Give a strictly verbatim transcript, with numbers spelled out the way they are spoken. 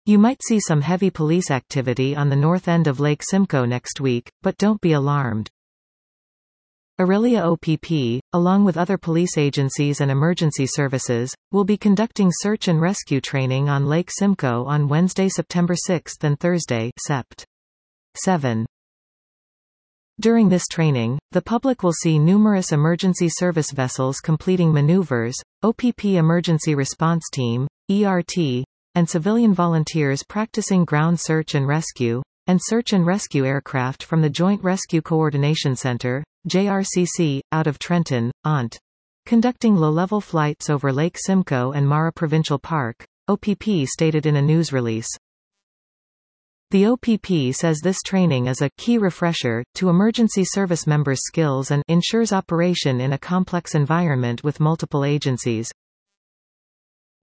You might see some heavy police activity on the north end of Lake Simcoe next week, but don't be alarmed. Orillia O P P, along with other police agencies and emergency services, will be conducting search and rescue training on Lake Simcoe on Wednesday, September sixth and Thursday, September seventh. During this training, the public will see numerous emergency service vessels completing maneuvers, O P P Emergency Response Team, E R T, and civilian volunteers practicing ground search and rescue, and search and rescue aircraft from the Joint Rescue Coordination Center, J R C C, out of Trenton, O N T. Conducting low-level flights over Lake Simcoe and Mara Provincial Park, O P P stated in a news release. The O P P says this training is a key refresher to emergency service members' skills and ensures operation in a complex environment with multiple agencies.